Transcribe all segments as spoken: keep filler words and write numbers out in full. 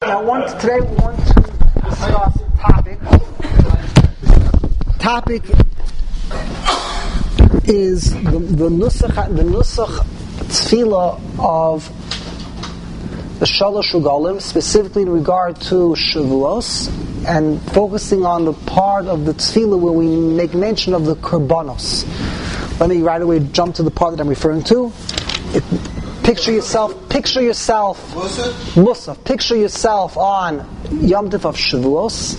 Now, one, today we want to discuss a topic. Topic is the, the nusach, the nusach tefillah of the Shalosh Regalim, specifically in regard to Shavuos, and focusing on the part of the tefillah where we make mention of the korbanos. Let me right away jump to the part that I'm referring to. It, Picture yourself, picture yourself, Musaf, picture yourself on Yom Tov of Shavuos,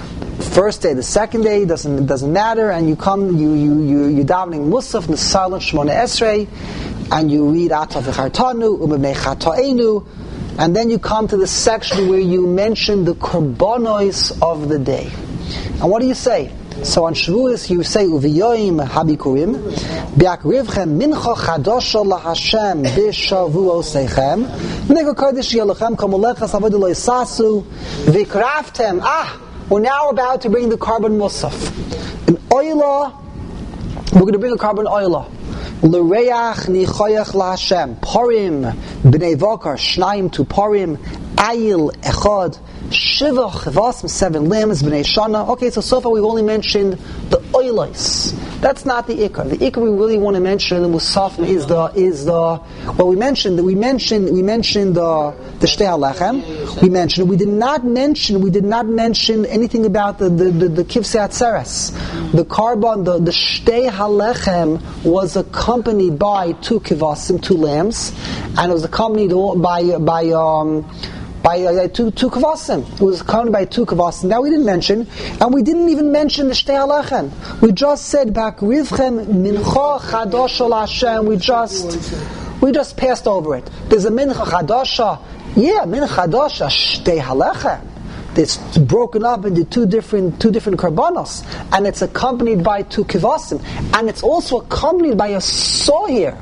first day, the second day, doesn't doesn't matter, and you come, you you you you davening Musaf, Nisal and Shmona Esrei, and you read Atav v'Chartanu, Umemei Chatoenu, and then you come to the section where you mention the korbanos of the day. And what do you say? So on Shavuos you say Uviyoim Habikurim Biakrivchem Mincha Chadosha LaHashem Bishavuosechem Nego Kodesh Yelochem Kamolechas Avodah Lo Yisasu Vikraftem. Ah, we're now about to bring the carbon musaf. An oila, we're going to bring a carbon oila. L'reach nichoyach LaHashem Porim B'nei Vokar Shnayim to Porim Ayil Echad Shiva Chivas, seven limbs, B'nei Shana. Okay, so so far we've only mentioned the oilos. That's not the ikar. The ikar we really want to mention in the musaf is the is the well we mentioned we mentioned we mentioned the the shtei halechem. We mentioned we did not mention we did not mention anything about the the the, the kivsei atzeres. The carbon the the shtei halechem was accompanied by two kivasim, two lambs, and it was accompanied by by um. By uh, two two kavasim. It was accompanied by two kavasim. Now we didn't mention, and we didn't even mention the shtei halechem. We just said back rivchem mincha chadosha LaHashem. We just we just passed over it. There's a mincha chadosha. Yeah, mincha chadosha shtei halechem. It's broken up into two different two different korbanos, and it's accompanied by two kavasim, and it's also accompanied by a soyer.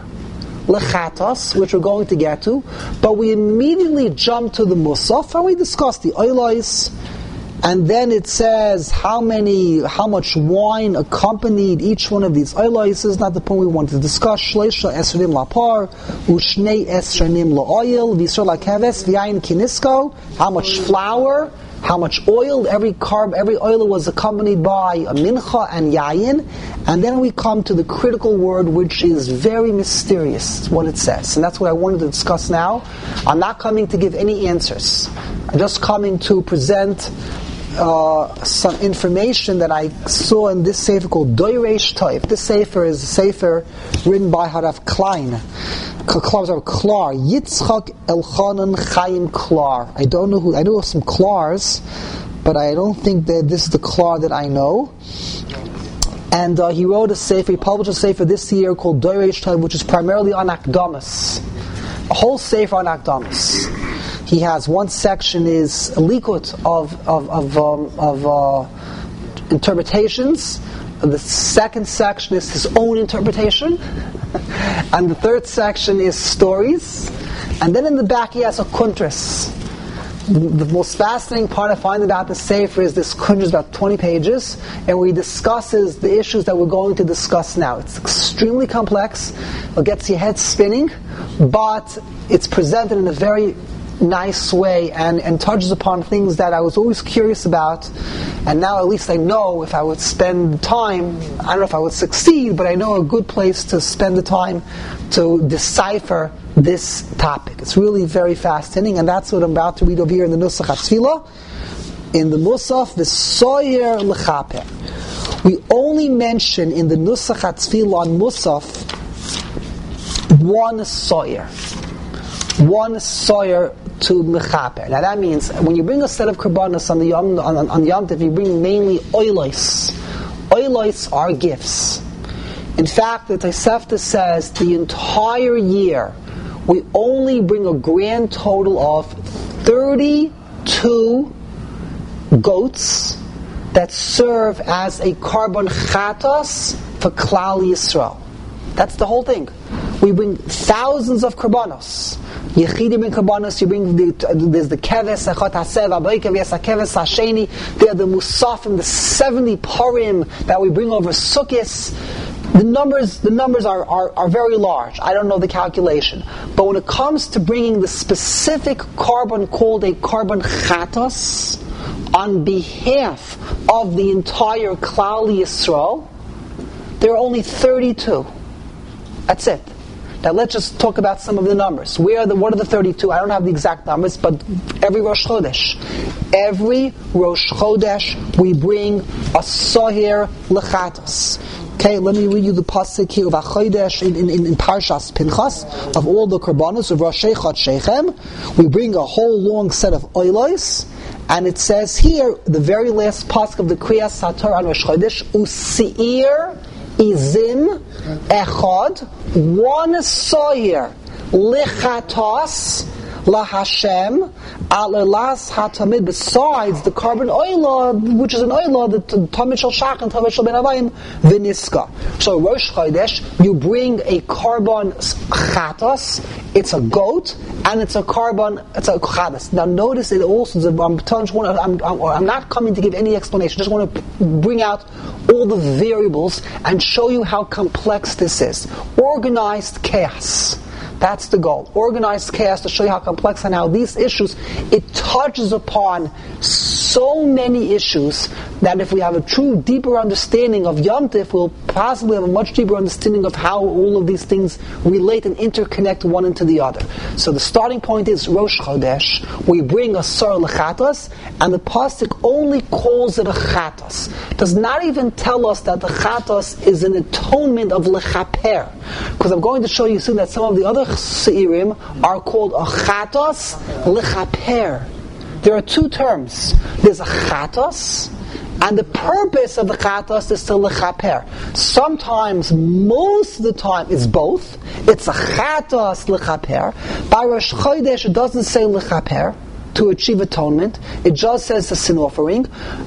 Lechatas, which we're going to get to, but we immediately jump to the musaf and we discuss the oilais, and then it says how many, how much wine accompanied each one of these oilais. This is not the point we want to discuss. Shleisha esranim lapar, ushnei esranim laoil, visur lakeves, v'yayin kinisko. How much flour? How much oil? Every carb, every oil was accompanied by a mincha and yayin. And then we come to the critical word, which is very mysterious, what it says. And that's what I wanted to discuss now. I'm not coming to give any answers. I'm just coming to present uh, some information that I saw in this sefer called Doiresh Toiv. This sefer is a sefer written by Harav Klein. Klar, Yitzchak Elchanan Chaim Klar. I don't know who, I know of some Klars, but I don't think that this is the Klar that I know. And uh, he wrote a sefer, he published a sefer this year called Doiresh Toiv, which is primarily on Akdamas. A whole sefer on Akdamas. He has one section is a likut of of of, um, of uh, interpretations. The second section is his own interpretation. And the third section is stories. And then in the back he has a kuntras. The, the most fascinating part I find about the sefer is this kuntras, about twenty pages, and where he discusses the issues that we're going to discuss now. It's extremely complex. It gets your head spinning, but it's presented in a very nice way and, and touches upon things that I was always curious about, and now at least I know if I would spend time, I don't know if I would succeed, but I know a good place to spend the time to decipher this topic. It's really very fascinating, and that's what I'm about to read over here in the Nusach HaTfilah. In the Musaf, the Soyer L'Chaper. We only mention in the Nusach HaTfilah on Musaf one Soyer. One Soyer to mechaper. Now that means when you bring a set of korbanos on the Yom on, on Yom Tov, you bring mainly oilos. Oilos are gifts. In fact, the Tosefta says the entire year we only bring a grand total of thirty-two goats that serve as a carbon chatas for Klal Yisrael. That's the whole thing. We bring thousands of korbanos. Yechidim and korbanos, you bring the, there's the keves, echot hasev, aboikev, yes, keves hasheni. There are the musafim, the seventy parim that we bring over Sukkos. the numbers the numbers are, are, are very large. I don't know the calculation. But when it comes to bringing the specific carbon called a carbon chatos on behalf of the entire Klal Yisrael, there are only thirty-two. That's it. Now let's just talk about some of the numbers. Where are the, what are the thirty-two? I don't have the exact numbers, but every Rosh Chodesh, every Rosh Chodesh, we bring a Sohir Lechatos. Okay, let me read you the pasuk here of Achodesh in, in, in Parshas Pinchas, of all the Karbanos of Rosh Shechem. We bring a whole long set of oilos, and it says here, the very last pasuk of the Kriyas Sator on Rosh Chodesh, Usi'ir Izin Echad, one soyer lichatos la Hashem alalas hatamid. Besides the carbon oil, which is an oil that tamid shel shach and tamid shel ben avayim v'niska. So Rosh Chodesh, you bring a carbon chatos. It's a goat and it's a carbon. It's a chatos. Now notice it also. I'm telling you, I'm, I'm, I'm not coming to give any explanation. Just want to bring out all the variables and show you how complex this is. Organized chaos. That's the goal. Organized chaos, to show you how complex and how these issues, it touches upon so many issues that if we have a true deeper understanding of Yom Tif, we'll possibly have a much deeper understanding of how all of these things relate and interconnect one into the other. So the starting point is Rosh Chodesh. We bring a Sar Lechatos, and the pasuk only calls it a Chatos. Does not even tell us that the Chatos is an atonement of Lechaper. Because I'm going to show you soon that some of the other Seirim are called a Chatos Lechaper. There are two terms. There's a Chatos, and the purpose of the Chatos is to Lechaper. Sometimes, most of the time, it's both. It's a Chatos Lechaper. By Rosh Chodesh, it doesn't say Lechaper, to achieve atonement. It just says a sin offering.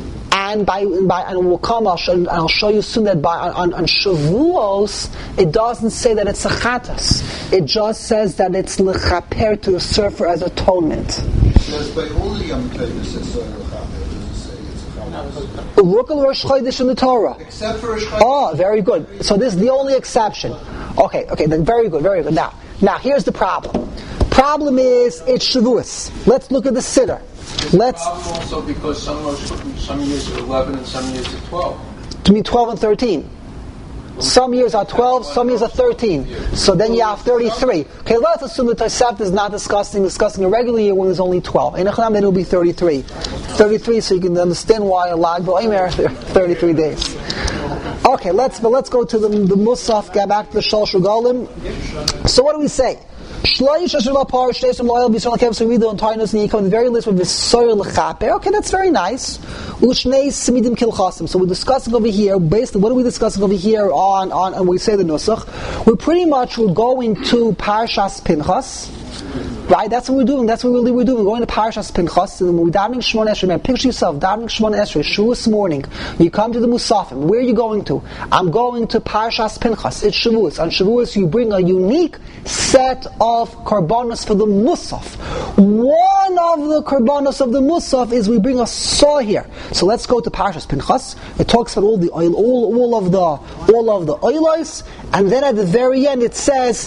And by, by and we'll come. I'll show, and I'll show you soon that by on, on Shavuos it doesn't say that it's a chatas. It just says that it's lechaper, to serve for as atonement. Yes, by all the Yom Tovos it's lechaper. Does it say it's a chatas? Look at Rosh Chodesh in the Torah. Except for Rosh Chodesh. Oh, very good. So this is the only exception. Okay, okay, then very good, very good. Now, now here's the problem. Problem is it's Shavuos. Let's look at the Siddur. Let's also because some are, some years are eleven and some years are twelve. To mean twelve and thirteen. Some years are twelve, some years are thirteen. So then you have thirty-three. Okay, let's assume the Tosefta is not discussing discussing a regular year when there's only twelve. In Echanam, then it'll be thirty-three. thirty-three, so you can understand why a lag b'omer there thirty-three days. Okay, let's but let's go to the the Musaf. Get back to the Shal Shugalim. So what do we say? Shloish Hashem Par Shteisim Loyal B'Yisrael Kev. So we read the entire list, and you come to the very list with V'Soyer L'Chaper. Okay, that's very nice. Ushnei Simidim Kilchasim. So we're discussing over here. Basically, what are we discussing over here on on? And we say the Nusach. We're pretty much we're going to Parshas Pinchas. Right, that's what we're doing. That's what really we're doing. We're going to Parashas Pinchas, and we're davening Shemon Esrei. Man, picture yourself davening Shemon Esrei, Shavuos morning. You come to the Musafim. Where are you going to? I'm going to Parashas Pinchas. It's Shavuos. On Shavuos, you bring a unique set of karbanos for the Musaf. One of the karbanos of the Musaf is we bring a saw here. So let's go to Parashas Pinchas. It talks about all the oil, all, all of the all of the oilos, and then at the very end it says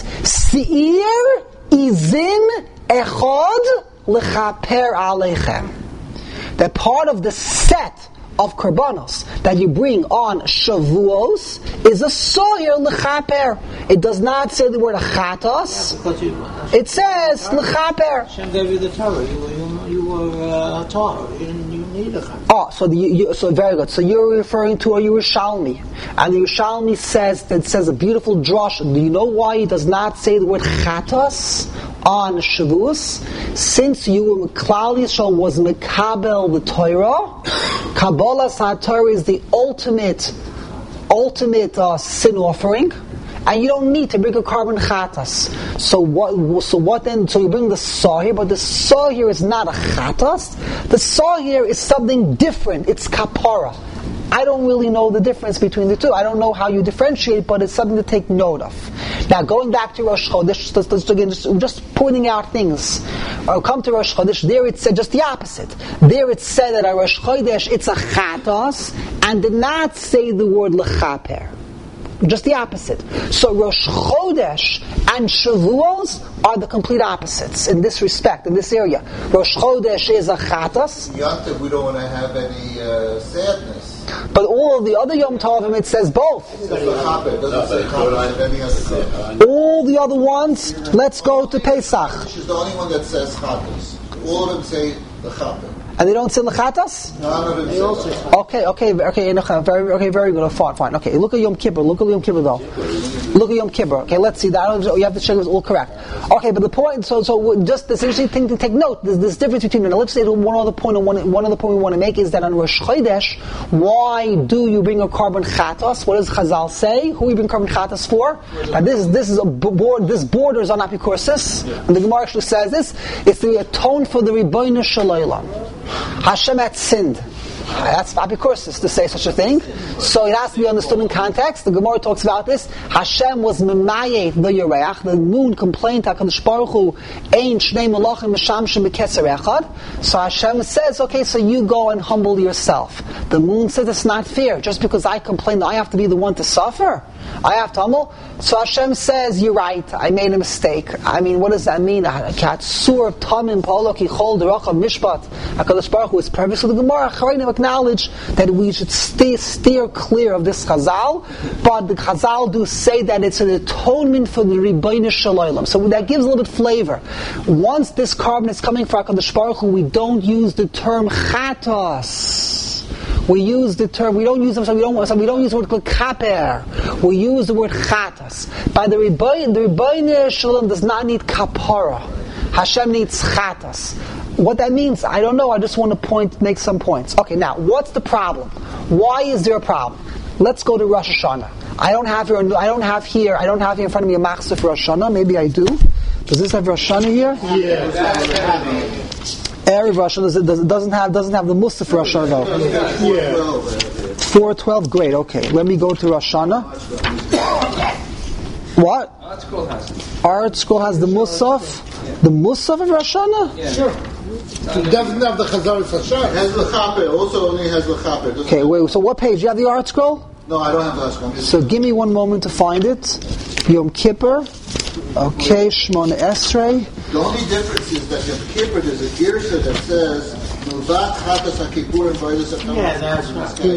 Seir Izin Echad Lechaper Aleichem. That part of the set of karbanos that you bring on Shavuos is a soyer lechaper. It does not say the word achatos. Yeah, it says lechaper. Hashem gave you the Torah. You were, you, you were uh, Torah. You didn't you need a chaper. Oh, so the, you, so very good. So you're referring to a Yerushalmi, and the Yerushalmi says that it says a beautiful drush. Do you know why it does not say the word chatos on Shavuos? Since you Klal Yisrael was mekabel the Torah, Kabbalah HaTorah is the ultimate, ultimate uh, sin offering, and you don't need to bring a carbon chatas. So what? So what then? So you bring the saw here, but the saw here is not a chatas. The saw here is something different. It's kapara. I don't really know the difference between the two. I don't know how you differentiate, but it's something to take note of. Now, going back to Rosh Chodesh, just, just, again, just, just pointing out things. I'll come to Rosh Chodesh. There it said just the opposite. There it said that at Rosh Chodesh it's a chatos and did not say the word lechaper. Just the opposite. So Rosh Chodesh and Shavuos are the complete opposites in this respect, in this area. Rosh Chodesh is a chatas. Yontif, we don't want to have any uh, sadness. But all of the other Yom Tovim, it says both. It says l'chaper. It doesn't say chaper of any other day. All the other ones, let's go to Pesach. Which is the only one that says chatas. All of them say l'chaper. And they don't say L'chatas? None of them say l'chaper. Okay, okay, okay, very, okay, very good. Fine, fine. Okay, look at Yom Kippur. Look at Yom Kippur, though. Look at Yom Kippur. Okay, let's see. That you have to check it's all correct. Okay, but the point. So, so just this interesting thing to take note. There's this difference between. Now, let's say one other point. One, one other point we want to make is that on Rosh Chodesh, why do you bring a carbon chatas? What does Chazal say? Who you bring carbon chatas for? Now, this this is a board. This borders on apikorsis, and the Gemara actually says this. It's to atone for the Ribono Shel Olam. Hashem had sinned. That's apikorsis to say such a thing. So it has to be understood in context. The Gemara talks about this. Hashem was memayet the yereach. The moon complained to HaKadosh Baruch Hu, Ein shnei malachim mishamshim b'keser echad. So Hashem says, okay, so you go and humble yourself. The moon says it's not fair. Just because I complain, I have to be the one to suffer. I have to humble. So Hashem says, you're right, I made a mistake. I mean, what does that mean? HaKatzur of Tamim Pa'olo Kichol D'Rachav Mishpat. HaKadosh Baruch Hu is perfect. So the Gemara Chayim acknowledge that we should stay, steer clear of this Chazal, but the Chazal do say that it's an atonement for the Ribono Shel Olam. So that gives a little bit flavor. Once this carbon is coming for HaKadosh Baruch Hu, we don't use the term chatos. We use the term, we don't use them, so we don't, so we don't use the word kaper. We use the word chatas. By the Ribono, the Ribono Shel Olam does not need kapara. Hashem needs chatas. What that means, I don't know. I just want to point, make some points. Okay, now, what's the problem? Why is there a problem? Let's go to Rosh Hashanah. I don't have here, I don't have here, I don't have here in front of me a machzor for Rosh Hashanah. Maybe I do. Does this have Rosh Hashanah here? Yeah. Erev Rosh Hashanah does, doesn't have doesn't have the Musaf for Rosh Hashanah though. Yeah. four twelve, great. Okay, let me go to Rosh Hashanah. What? Art Scroll has it. Art Scroll has the Musaf. The Musaf of Rosh Hashanah? Yeah. Sure. It doesn't have the Chazal Hashem. It has l'chaper. Also only has l'chaper. Okay, wait. So what page? You have the Art Scroll? No, I don't have the Scroll. So give me one moment to find it. Yom Kippur. Okay, Shmona Esrei. The only difference is that Yom Kippur there's a girsha that says Milvat Chatas HaKippur and Vaydas HaKamas. Yeah, that's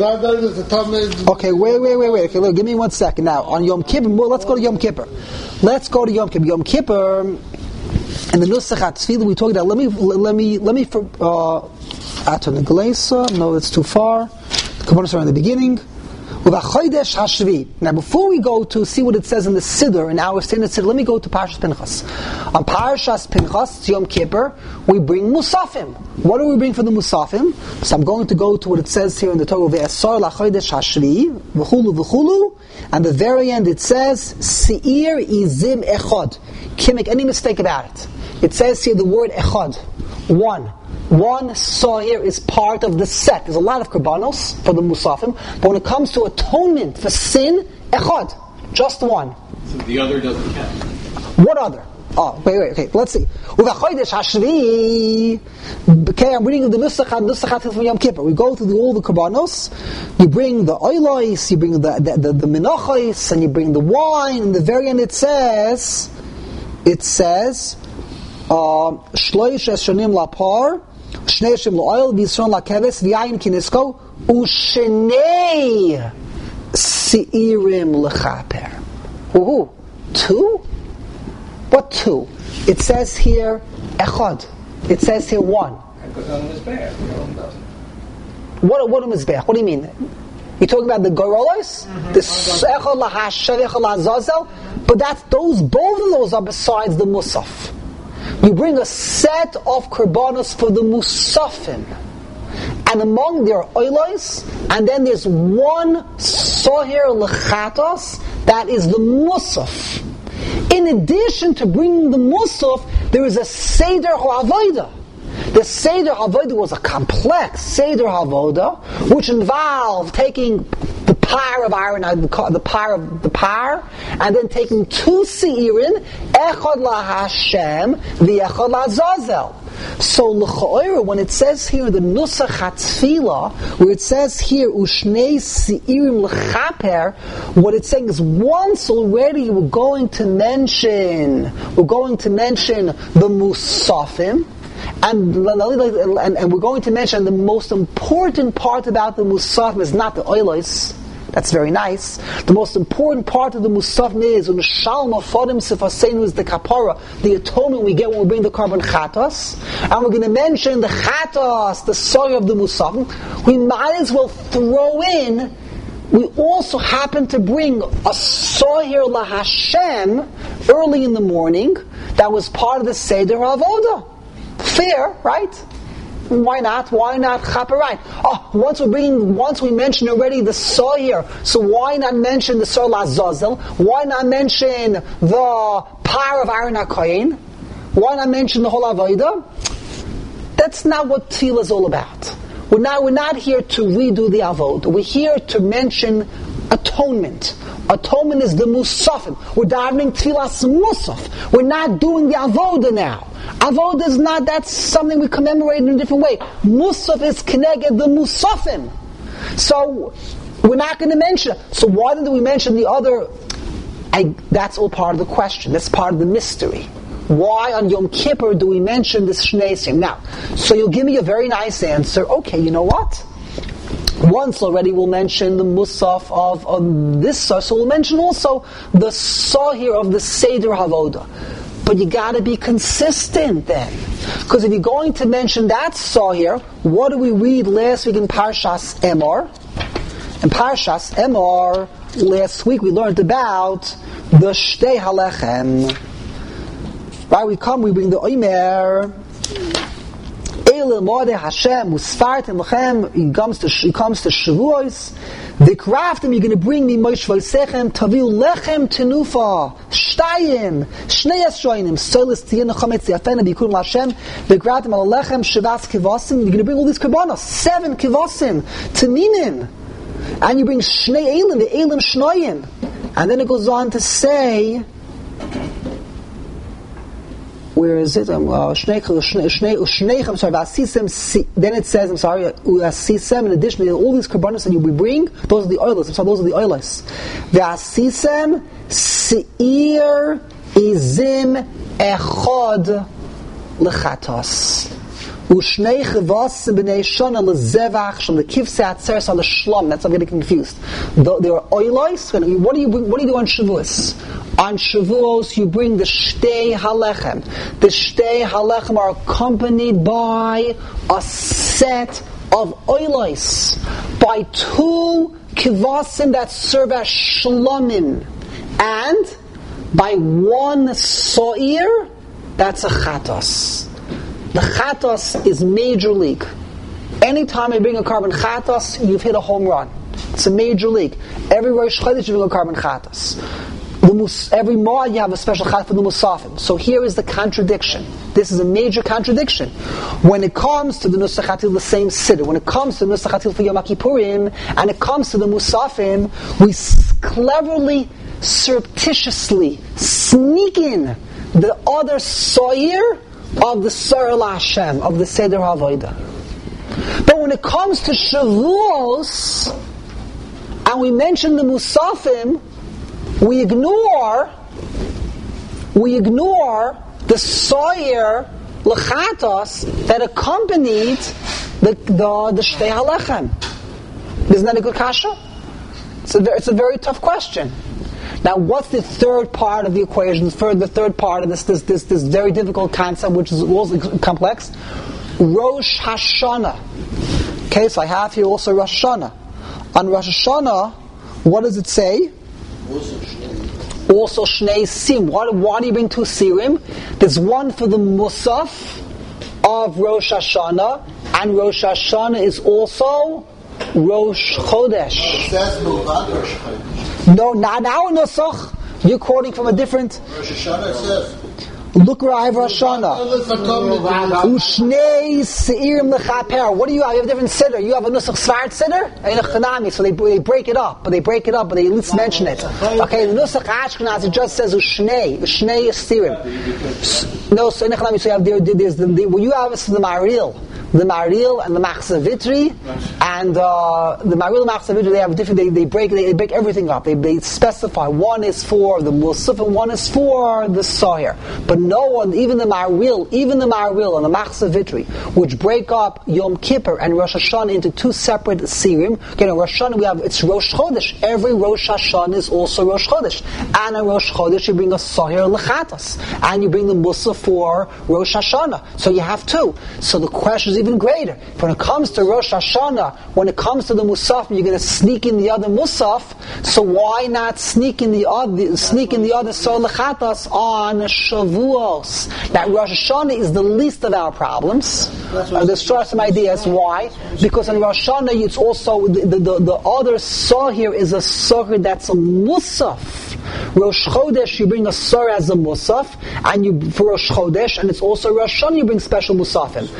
right. Okay, wait, wait, wait, wait. Okay, look, give me one second. Now, on Yom Kippur, well, let's go to Yom Kippur. Let's go to Yom Kippur. Yom Kippur, and the Nusach HaTzfilah we talked about. Let me, let me, let me. Uh, Aton Glesa. No, that's too far. The Kabbalah are in the beginning. Now, before we go to see what it says in the Siddur, in our standard Siddur, let me go to Parshas Pinchas. On Parshas Pinchas, Yom Kippur, we bring Musafim. What do we bring for the Musafim? So I'm going to go to what it says here in the Torah, Ve'esar lachodesh hashvi, v'chulu v'chulu, and the very end it says, Seir izim echad. Can't make any mistake about it. It says here the word echad, one. One Sahir is part of the set. There's a lot of Karbanos for the Musafim, but when it comes to atonement for sin, Echad, just one. So the other doesn't count. What other? Oh, wait, wait, okay, let's see. Uvachodesh Hashvi. Okay, I'm reading the Nusachat, Nusachat from Yom Kippur. We go through all the Karbanos. You bring the oilos, you bring the the, the, the minachos, and you bring the wine, and the very end it says, it says, Shloish Eshonim Lapar, Shnei Hashem L'Oil, V'Yisron L'Keves, V'Yayin Kinisko, U'Shnei Seirim L'Chaper. Ooh, two? What two? It says here, Echad. It says here one. Because on his bear, the other one doesn't. What, what a Mizbeach? What do you mean? You talking about the Gorolos? Mm-hmm. The Echad L'Hashav, Echad L'Azazel? But that's, those, both of those are besides the Musaf. You bring a set of Karbanos for the Musafim. And among their oilos, and then there's one Sohir L'chatos, that is the Musaf. In addition to bringing the Musaf, there is a Seder HaAvodah. The Seder HaAvodah was a complex Seder HaAvodah, which involved taking the par of iron, the par of the par, and then taking two seirin, echad la Hashem, the echad la Zazel. So l'cha'ora, when it says here the nusach hatfila, where it says here ushnei seirim l'chaper, what it's saying is once already we're going to mention, we're going to mention the musafim, and, and, and we're going to mention the most important part about the musafim is not the oilos. That's very nice. The most important part of the musafim is u'neshalma fadim sifaseinu is the kapara, the atonement we get when we bring the carbon chatos, and we're going to mention the chatos, the soy of the musafim. We might as well throw in. We also happen to bring a soyer la Hashem early in the morning that was part of the Seder Avoda. Fair, right? Why not? Why not chaperite? Oh, once we're bringing, once we mentioned already the soyer, so why not mention the soyer la Zazel? Why not mention the power of Aaron HaKohen? Why not mention the whole Avoda? That's not what Tefillah is all about. We're not, we're not here to redo the Avodah. We're here to mention atonement. Atonement is the Musafim. We're davening Tfilas Musaf. We're not doing the Avodah now. Avodah is not, that's something we commemorate in a different way. Musaf is Keneged the Musafim. So, we're not going to mention it. So why didn't we mention the other? I, that's all part of the question. That's part of the mystery. Why on Yom Kippur do we mention this Shnei Seirim? Now, so you'll give me a very nice answer. Okay, you know what? Once already we'll mention the Musaf of, of this Sah, so we'll mention also the Sah here of the Seder Havodah. But you gotta be consistent then. Because if you're going to mention that Sah here, what did we read last week in Parshas Emor? In Parshas Emor, last week we learned about the Shtei Halechem. Right, we come, we bring the Omer. Eile Mordeh Hashem Musfartim Lechem. He comes to he comes to Shavuos. The craftim you're going to bring me Moshe V'Sechem Taviu Lechem Tenufa Shtayim Shnei Esroinim Solis Tiyenu Chametz Yafena Bikurim Lashem. The craftim Al Lechem Shavas Kivasim. You're going to bring all these karbanos, seven Kivasim Taminim, and you bring Shnei Elim, the Elim Shnoyim, and then it goes on to say. Where is it? Um, uh, Shnei, Shnei, Shnei, I'm sorry, Vasisem, then it says, I'm sorry, Vasisem, in addition to all these karbanos that you will bring, those are the oilers, I'm sorry, those are the oilers. Vasisem, Seir, Izim, Echod, Lechatos. Ushnei Chavasim b'nei Shana lezevach sham lekivsei atzeres al shlom. That's I'm getting confused. There are oilos. What do you bring, what do you do on Shavuos? On Shavuos you bring the Shtei Halechem. The Shtei Halechem are accompanied by a set of oilos, by two kivasim that serve as shlomim, and by one so'ir that's a chatos. The chatos is major league. Anytime you bring a carbon chatos, you've hit a home run. It's a major league. Every Rosh Chodesh you bring a carbon chatos. Mus, every Moed you have a special chat for the Musafim. So here is the contradiction. This is a major contradiction. When it comes to the Nusach Hatil, the same Siddur, when it comes to the Nusach Hatil for Yom Kippurim, and it comes to the Musafim, we cleverly, surreptitiously sneak in the other Soyer of the Sar Hashem, of the Seder HaVodah. But when it comes to Shavuos, and we mention the Musafim, we ignore, we ignore the Soyer Lechatos that accompanied the the, the Shtei Halechem. Isn't that a good kasha? It's a, it's a very tough question. Now, what's the third part of the equation? The third, the third part of this, this, this, this very difficult concept, which is also complex. Rosh Hashanah. Okay, so I have here also Rosh Hashanah. On Rosh Hashanah, what does it say? Also Shnei Sim. Why, why do you bring two Sirim? There's one for the Musaf of Rosh Hashanah, and Rosh Hashanah is also Rosh Chodesh. No, not our Nusach. You're quoting from a different. Rosh Hashanah says. Look Rav Rosh Hashanah. Ushnei Seirim Lechaper. What do you have? You have a different siddur. You have a Nusach Svart siddur and a Chanami, so they, they break it up, but they break it up, but they at least mention it. Okay, the Nusach Ashkenaz, it just says Ushnei. Ushnei Seirim. No, so in the Chanami, so you have, there, there's the, the, what you have is the Maril. The Maril and the Machzavitri, and uh, the Maril and Machzavitri, they have different. They, they break they, they break everything up. They, they specify one is for the Musaf and one is for the Sawyer. But no one, even the Maril, even the Maril and the Machzavitri, which break up Yom Kippur and Rosh Hashanah into two separate Sirim. Again, in Rosh Hashanah we have it's Rosh Chodesh. Every Rosh Hashanah is also Rosh Chodesh, and on Rosh Chodesh you bring a Sawyer Lechatas, and you bring the Musaf for Rosh Hashanah. So you have two. So the question is even greater. When it comes to Rosh Hashanah, when it comes to the Musaf, you're going to sneak in the other Musaf. So why not sneak in the other, sneak in the other Sor Lechatas on Shavuos? That Rosh Hashanah is the least of our problems. Uh, there's some ideas why. Because in Rosh Hashanah, it's also the, the, the, the other Sor here is a Sor that's a Musaf. Rosh Chodesh, you bring a Sor as a Musaf, and you for Rosh Chodesh, and it's also Rosh Hashanah, you bring special Musafim.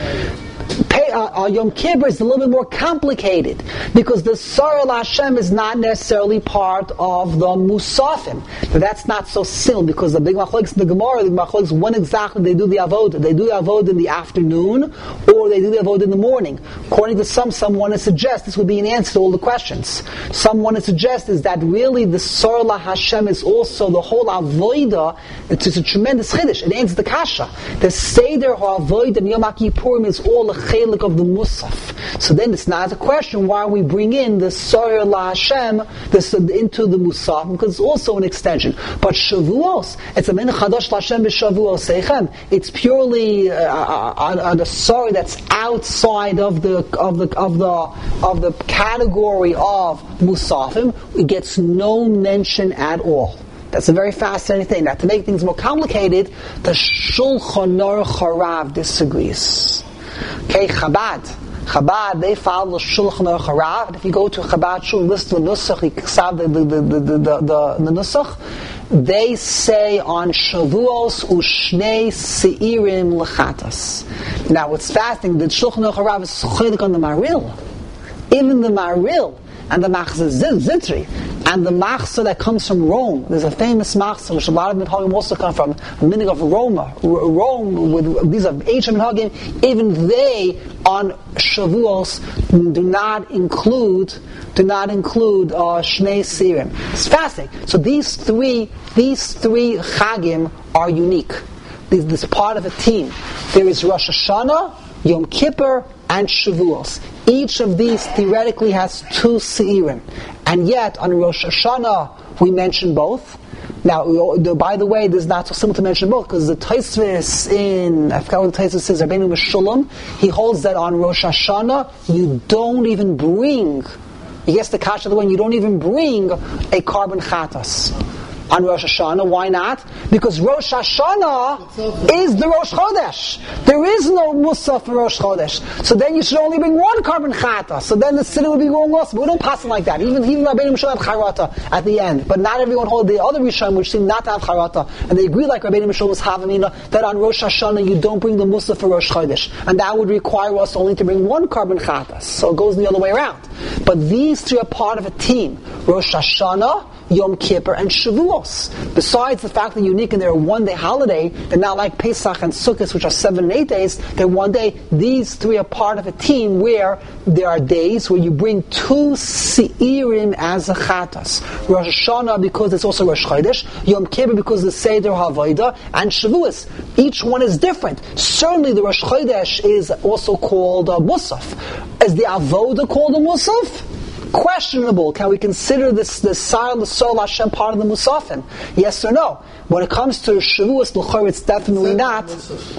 Pay, uh, uh, Yom Kippur is a little bit more complicated because the Sar El Hashem is not necessarily part of the Musafim. But that's not so simple because the big machlokes, the Gemara, the machlokes, when exactly they do the avodah. They do the avodah in the afternoon or they do the avodah in the morning. According to some, some want to suggest this would be an answer to all the questions. Some want to suggest is that really the Sar El Hashem is also the whole avodah. It's, it's a tremendous chiddush. It ends the kasha. The Seder HaAvodah and Yom Kippurim is all a chelik of the Musaf. So then it's not a question why we bring in the Sar La Hashem this, into the Musaf, because it's also an extension. But Shavuos, it's a min chadash Hashem b'Shavuos Seichem. It's purely uh, on a Sar that's outside of the of the of the of the category of Musafim. It gets no mention at all. That's a very fascinating thing. Now, to make things more complicated, the Shulchan Aruch Harav disagrees. Okay, Chabad. Chabad, they follow the Shulchan Aruch Harav. And if you go to Chabad Shul, listen to the Nusach, you saw the, the, the, the, the, the, the Nusach, they say on Shavuos, Ushnei Seirim Lechatas. Now, what's fascinating, the Shulchan Aruch Harav is chodik on the Maril. Even the Maril and the Machzavitri and the Machzor that comes from Rome. There's a famous Machzor which a lot of Minhagim also come from, the meaning of Roma. Rome, with these are ancient Minhagim, even they on Shavuos do not include do not include uh, Shnei Sirim. It's fascinating. So these three these three Chagim are unique. This, this part of a team. There is Rosh Hashanah, Yom Kippur, and Shavuos. Each of these theoretically has two Seirim. And yet, on Rosh Hashanah, we mention both. Now, by the way, this is not so simple to mention both, because the Tosfos in, I forgot what the Tosfos says, Rabbeinu Meshulam, he holds that on Rosh Hashanah, you don't even bring, he gets the kasha the one, you don't even bring a carbon chatas. On Rosh Hashanah, why not? Because Rosh Hashanah is the Rosh Chodesh. There is no Musaf for Rosh Chodesh. So then you should only bring one carbon chata. So then the city would be going lost. But we don't pass it like that. Even even Rabbeinu Meshulam had charata at the end. But not everyone holds the other Rishon which seem not to have charata. And they agree like Rabbeinu Meshulam was Havamina that on Rosh Hashanah you don't bring the Musaf for Rosh Chodesh. And that would require us only to bring one carbon chata. So it goes the other way around. But these three are part of a team. Rosh Hashanah, Yom Kippur, and Shavuos. Besides the fact that they're unique and they're a one-day holiday, they're not like Pesach and Sukkot, which are seven and eight days. They're one day. These three are part of a team where there are days where you bring two Seirim as a Chatas. Rosh Hashanah because it's also Rosh Chodesh, Yom Kippur because it's Seder HaAvodah, and Shavuos. Each one is different. Certainly the Rosh Chodesh is also called a Musaf. Is the Avodah called a Musaf? Questionable. Can we consider this the Sar the Sol Hashem part of the Musafim? Yes or no? When it comes to Shavuos, l'chor, it's definitely not.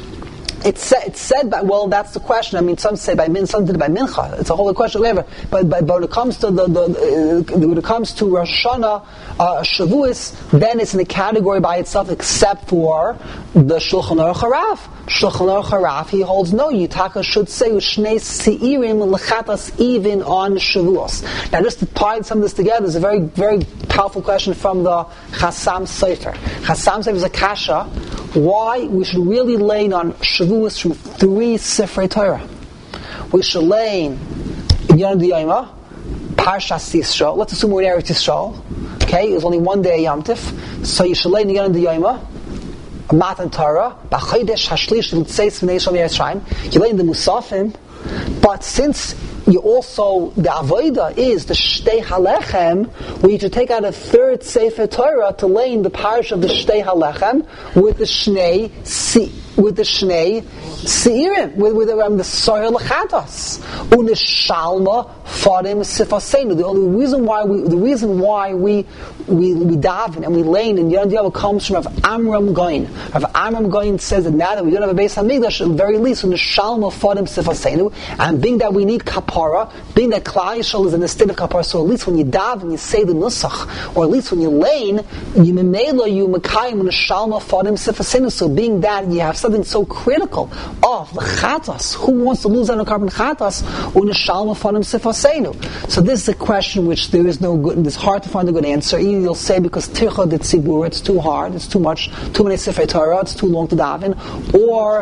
It's said, it's said by, well, that's the question. I mean, some say by min, some say by mincha. It's a whole question, whatever. But, but, but when it comes to the, the uh, when it comes to Rosh Hashanah, uh, Shavuos, then it's in a category by itself, except for the Shulchan Aruch Harav. Shulchan Aruch Harav, he holds no. Yitaka should say Ushnei Seirim Lechatas even on Shavuos. Now, just to tie some of this together, there's a very, very powerful question from the Chassam Sofer. Chassam Sofer is a kasha why we should really lean on Shavuos from three Sifrei Torah. We should lean in Yom Diyama, Parshas Yisrael. Let's assume we're in Eretz Yisrael. Okay, it was only one day Yom Tif. So you should lein in Yom Diyama, Matan Torah, B'Chodesh Hashlish L'Tzeis V'nei Shom Yerushalayim. You lein the Musafim, but since you also, the Avodah is the Shtei Halechem, we need to take out a third Sefer Torah to lay in the parish of the Shtei Halechem with the Shnei Si, with the Shnei Seirim, with, with um, the Soyer Lechatos, Unishalma Farim Sifasenu. The only reason why we, the reason why we we we daven and we lay in Yom Diyama comes from Rav Amram Goin. Rav Amram Goin says that now that we don't have a Beis Hamikdash, at the very least, Unishalma Farim Sifasenu, and being that we need kapara, being that Klal Yisrael is in the state of kapara, so at least when you daven, you say the nusach, or at least when you lay in, you memela you mekayim Unishalma Farim Sifasenu. So being that you have something so critical of the chatas, who wants to lose out on carbon chatas? Unishalma Farim Sifasenu. So this is a question which there is no good, it's hard to find a good answer. Either you'll say because tircha de tzibur, it's too hard, it's too much, too many Sifrei Torah, it's too long to daven, or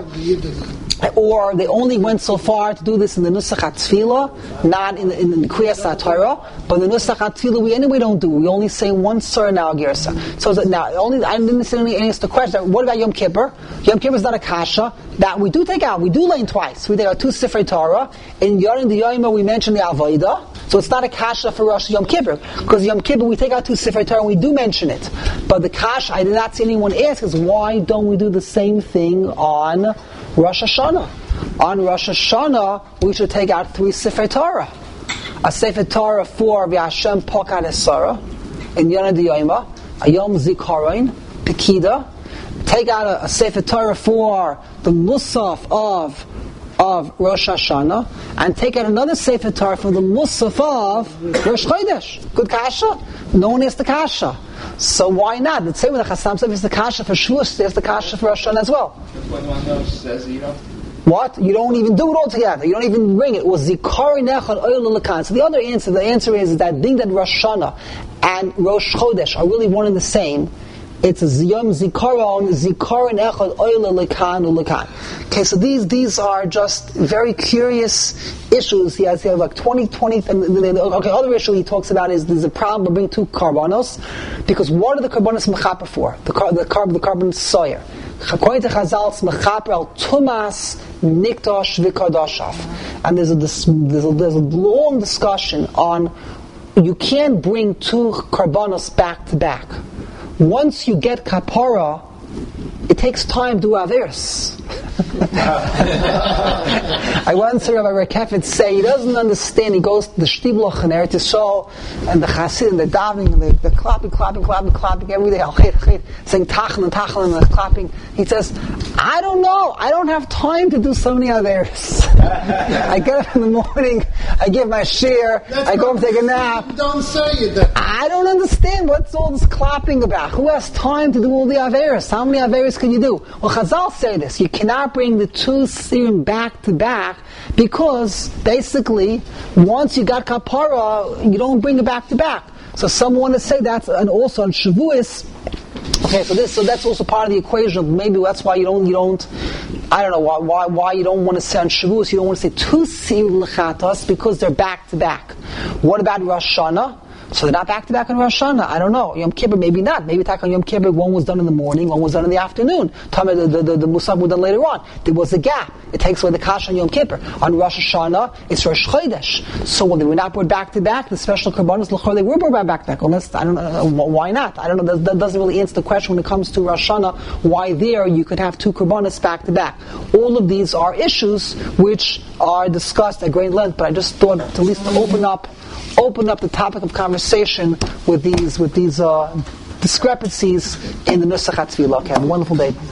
or they only went so far to do this in the Nusach HaTfilah, not in the, in the Kriyas HaTorah, but in the Nusach HaTfilah we anyway don't do. We only say one surah now, Gersa. So that now, only I didn't necessarily answer the question. What about Yom Kippur? Yom Kippur is not a kasha. That we do take out. We do lay in twice. We take out two Sifrei Torah. In Yorin the Yoima we mention the Avodah. So it's not a kasha for Rosh Yom Kippur. Because Yom Kippur we take out two Sifrei Torah and we do mention it. But the kasha, I did not see anyone ask, is why don't we do the same thing on Rosh Hashanah? On Rosh Hashanah, we should take out three Sifrei Torah. A Sefer Torah for V'Hashem Pokat Esara, in Yonah D'Yoyma, a Yom Zikaron, Pekida. Take out a, a Sefer Torah for the Musaf of of Rosh Hashanah, and take out another Sefer Torah for the Musaf of Rosh Chodesh. Good kasha? No one is the kasha. So why not? The same with the Chassam Sofer is the kasha for Shavuos, there's the kasha for Rosh Hashanah as well. Says you don't. What? You don't even do it all together. You don't even bring it. It was Zikaron Echad Oil Lekan. So the other answer, the answer is that being that Rosh Hashanah and Rosh Chodesh are really one and the same, it's a Yom Zikaron, Zikaron Echad Oil Lekan Lekan. Okay, so these these are just very curious issues. He has, he has like twenty, twenty, and then, okay, other issue he talks about is there's a problem of bringing two karbanos, because what are the karbanos mechaper for? The car, the carb, the carbon soyer. According to Chazal, it's mechaper al tumas niktosh v'kadoshav, and there's a, there's a there's a long discussion on you can't bring two karbanos back to back. Once you get kapara, it takes time to do averos. I once heard Rabbi Rekefet say he doesn't understand. He goes to the Shtibloch and Eretz Yisrael and the Chassid and the davening and the, the clapping, clapping, clapping, clapping every day. Saying tachlan and tachlan and the clapping. He says, I don't know. I don't have time to do so many averos. I get up in the morning. I give my share. I go and take a nap. Don't say it. That. I don't understand what's all this clapping about. Who has time to do all the averos? How many averos can you do? Well, Chazal say this. You cannot bring the two serum back to back because basically once you got kapara, you don't bring it back to back. So some want to say that's and also on Shavuos. Okay, so this so that's also part of the equation. Maybe that's why you don't you don't I don't know why why why you don't want to say on Shavuos you don't want to say two serum lechatos because they're back to back. What about Rosh Hashanah? So they're not back to back on Rosh Hashanah. I don't know. Yom Kippur, maybe not. Maybe attack on Yom Kippur, one was done in the morning, one was done in the afternoon. Tell me the, the, the, the Musaf was done later on. There was a gap. It takes away the Kash on Yom Kippur. On Rosh Hashanah, it's Rosh Chodesh. So when they were not brought back to back, the special Karbanos, L'chor, they were brought back to back. Unless, I don't know, why not? I don't know. That, that doesn't really answer the question when it comes to Rosh Hashanah, why there you could have two Karbanos back to back. All of these are issues which are discussed at great length, but I just thought to at least to open up open up the topic of conversation with these with these uh, discrepancies in the Nusach HaTfilah. Okay, have a wonderful day.